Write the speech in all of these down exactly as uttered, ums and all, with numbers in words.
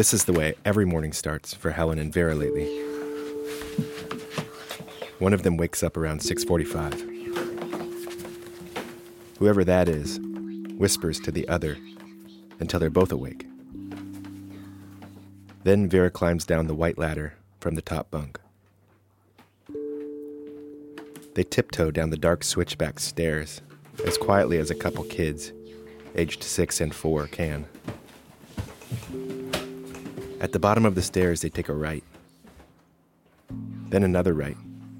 This is the way every morning starts for Helen and Vera lately. One of them wakes up around six forty-five. Whoever that is whispers to the other until they're both awake. Then Vera climbs down the white ladder from the top bunk. They tiptoe down the dark switchback stairs as quietly as a couple kids, aged six and four, can. At the bottom of the stairs, they take a right. Then another right.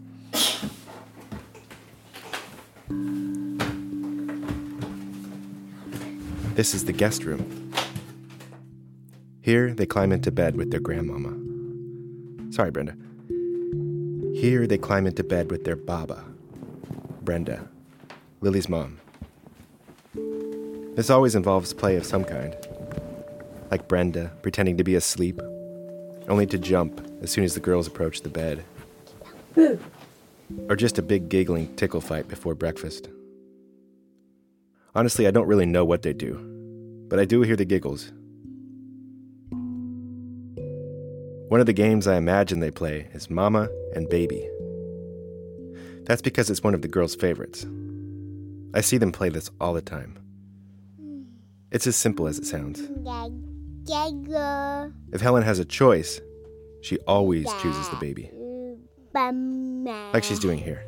This is the guest room. Here, they climb into bed with their grandmama. Sorry, Brenda. Here, they climb into bed with their baba, Brenda, Lily's mom. This always involves play of some kind, like Brenda pretending to be asleep, only to jump as soon as the girls approach the bed. Or just a big giggling tickle fight before breakfast. Honestly, I don't really know what they do, but I do hear the giggles. One of the games I imagine they play is Mama and Baby. That's because it's one of the girls' favorites. I see them play this all the time. It's as simple as it sounds. If Helen has a choice, she always chooses the baby. Like she's doing here.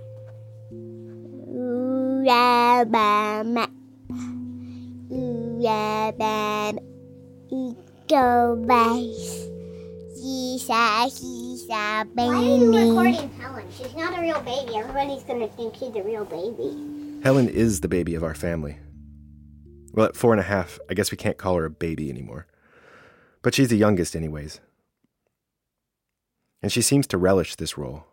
She's a, she's a baby. Why are you recording Helen? She's not a real baby. Everybody's going to think she's a real baby. Helen is the baby of our family. Well, at four and a half, I guess we can't call her a baby anymore. But she's the youngest anyways. And she seems to relish this role.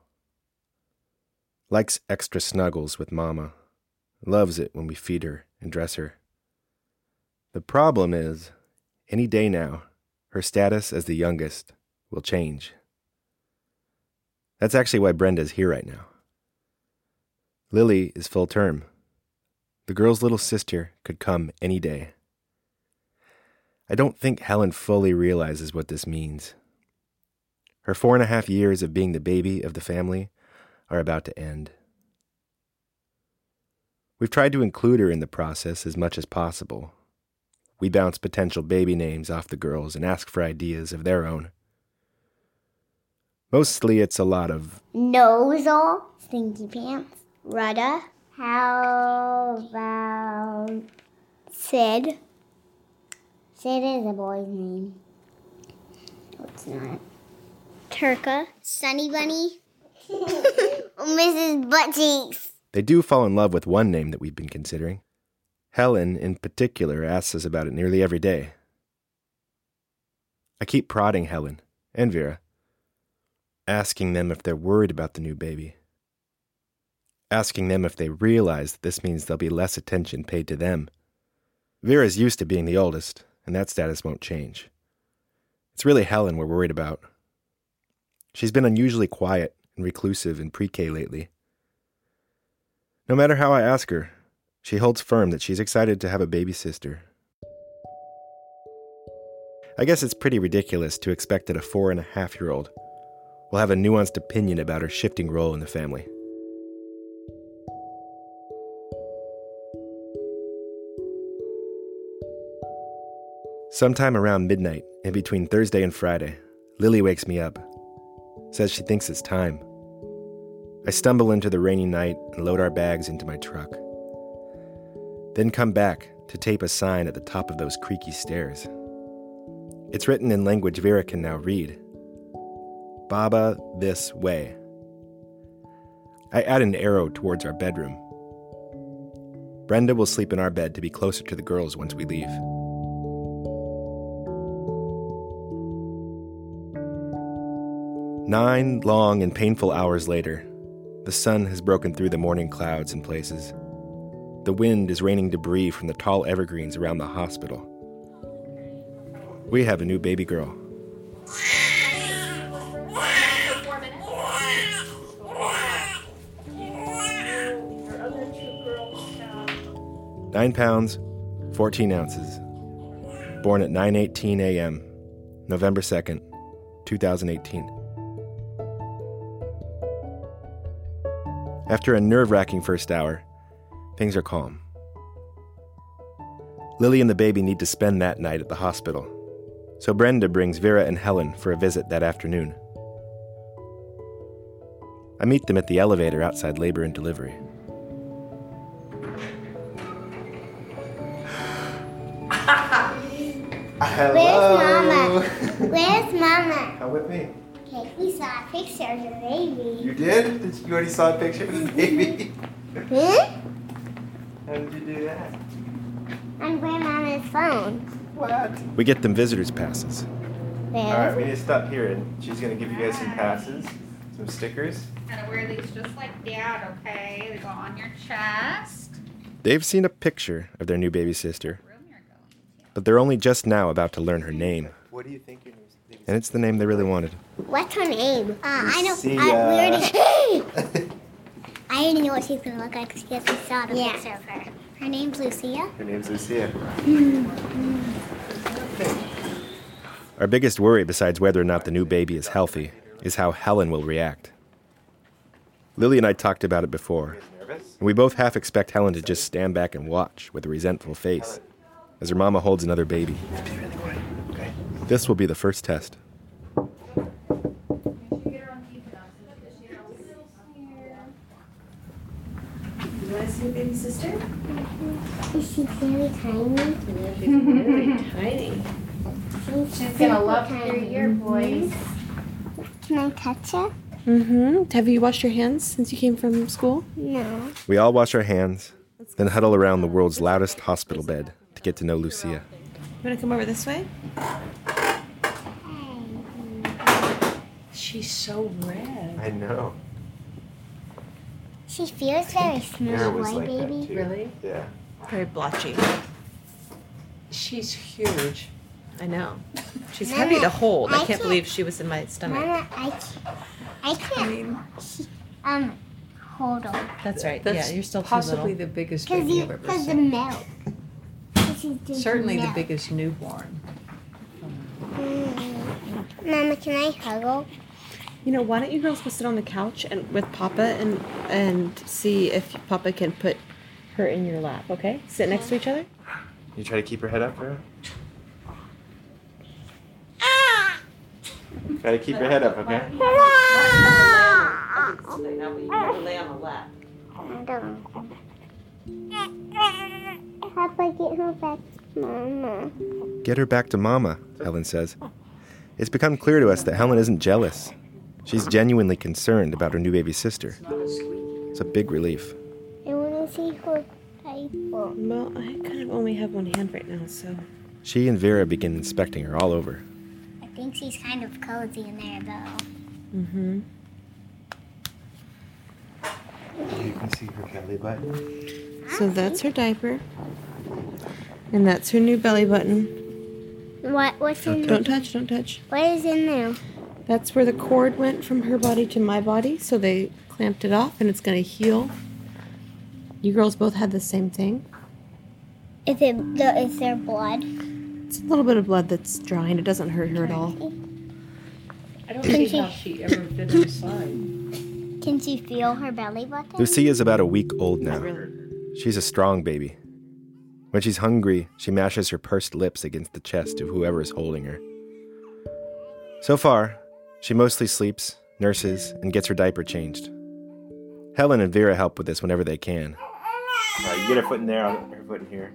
Likes extra snuggles with Mama. Loves it when we feed her and dress her. The problem is, any day now, her status as the youngest will change. That's actually why Brenda's here right now. Lily is full term. The girl's little sister could come any day. I don't think Helen fully realizes what this means. Her four and a half years of being the baby of the family are about to end. We've tried to include her in the process as much as possible. We bounce potential baby names off the girls and ask for ideas of their own. Mostly it's a lot of Nozel, Stinky Pants, Rudda. How about Sid? Sid is a boy's name. No, it's not. Turka, Sunny Bunny, Missus Buttcheeks. They do fall in love with one name that we've been considering. Helen, in particular, asks us about it nearly every day. I keep prodding Helen and Vera, asking them if they're worried about the new baby. Asking them if they realize that this means there'll be less attention paid to them. Vera's used to being the oldest, and that status won't change. It's really Helen we're worried about. She's been unusually quiet and reclusive in pre-K lately. No matter how I ask her, she holds firm that she's excited to have a baby sister. I guess it's pretty ridiculous to expect that a four and a half year old will have a nuanced opinion about her shifting role in the family. Sometime around midnight, in between Thursday and Friday, Lily wakes me up, says she thinks it's time. I stumble into the rainy night and load our bags into my truck. Then come back to tape a sign at the top of those creaky stairs. It's written in language Vera can now read. Baba this way. I add an arrow towards our bedroom. Brenda will sleep in our bed to be closer to the girls once we leave. Nine long and painful hours later, the sun has broken through the morning clouds in places. The wind is raining debris from the tall evergreens around the hospital. We have a new baby girl. Nine pounds, fourteen ounces. Born at nine eighteen a.m., November second, twenty eighteen. After a nerve-wracking first hour, things are calm. Lily and the baby need to spend that night at the hospital, so Brenda brings Vera and Helen for a visit that afternoon. I meet them at the elevator outside labor and delivery. Where's Mama? Where's Mama? Come with me. Okay, we saw a picture of the baby. You did? Did you already saw a picture of the baby? Huh? How did you do that? On Grandmama's phone. What? We get them visitor's passes. Where? All right, we need to stop here, and she's going to give you guys some passes, some stickers. Gotta wear these just like Dad, okay? They go on your chest. They've seen a picture of their new baby sister, Room you're going to. but they're only just now about to learn her name. What do you think your name And it's the name they really wanted. What's her name? Uh, I know. See, I, we uh, already, I already know what she's gonna look like because we saw the yeah. picture of her. Her name's Lucia. Her name's Lucia. Our biggest worry, besides whether or not the new baby is healthy, is how Helen will react. Lily and I talked about it before, Nervous? and we both half expect Helen to just stand back and watch with a resentful face as her mama holds another baby. Be really quiet, okay? This will be the first test. You want to see your baby sister? Is she very tiny? She's very tiny. She's gonna love your ear voice. Can I touch her? Mm-hmm. Have you washed your hands since you came from school? No. We all wash our hands, then huddle around the world's loudest hospital bed to get to know Lucia. You want to come over this way? She's so red. I know. She feels very Vera small, was right, like that baby? too. Really? Yeah. Very blotchy. She's huge. I know. She's Mama, heavy to hold. I I can't can't- believe she was in my stomach. Mama, I can't. I can't. Um, hold on. That's right. That's yeah, you're still too possibly little. the biggest Cause baby you, I've ever cause the seen. milk. 'Cause she's drinking Certainly the milk. biggest newborn. Mm. Mama, can I huggle? You know, why don't you girls go sit on the couch and with Papa and and see if Papa can put her in your lap, okay? Sit next to each other. You try to keep her head up, Vera? Try to keep her head up, okay? lay on the lap. Papa, get her back, Mama. Get her back to Mama, Helen says. It's become clear to us that Helen isn't jealous. She's genuinely concerned about her new baby sister. It's a big relief. I want to see her diaper. Well, I kind of only have one hand right now, so. She and Vera begin inspecting her all over. I think she's kind of cozy in there, though. Mm-hmm. You can see her belly button. So that's her diaper. And that's her new belly button. What? What's in Don't touch, don't touch. What is in there? That's where the cord went from her body to my body, so they clamped it off and it's gonna heal. You girls both had the same thing. Is it? The, is there blood? It's a little bit of blood that's drying. It doesn't hurt her at all. I don't Can see she- how she ever fit inside. Can she feel her belly button? Lucia's about a week old now. Not really. She's a strong baby. When she's hungry, she mashes her pursed lips against the chest of whoever is holding her. So far, she mostly sleeps, nurses, and gets her diaper changed. Helen and Vera help with this whenever they can. All right, you get her foot in there, I'll get her foot in here.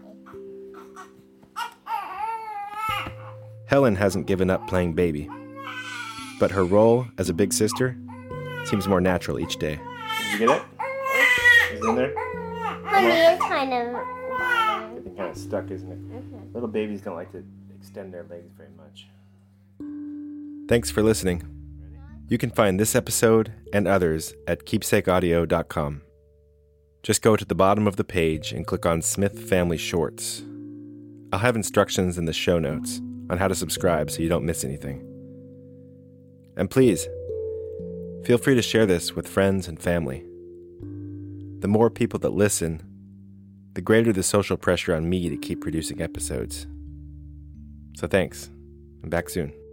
Helen hasn't given up playing baby, but her role as a big sister seems more natural each day. Did you get it? Is it in there? Mommy is kind of. It's kind of stuck, isn't it? Little babies don't like to extend their legs very much. Thanks for listening. You can find this episode and others at keepsake audio dot com. Just go to the bottom of the page and click on Smith Family Shorts. I'll have instructions in the show notes on how to subscribe so you don't miss anything. And please, feel free to share this with friends and family. The more people that listen, the greater the social pressure on me to keep producing episodes. So thanks. I'm back soon.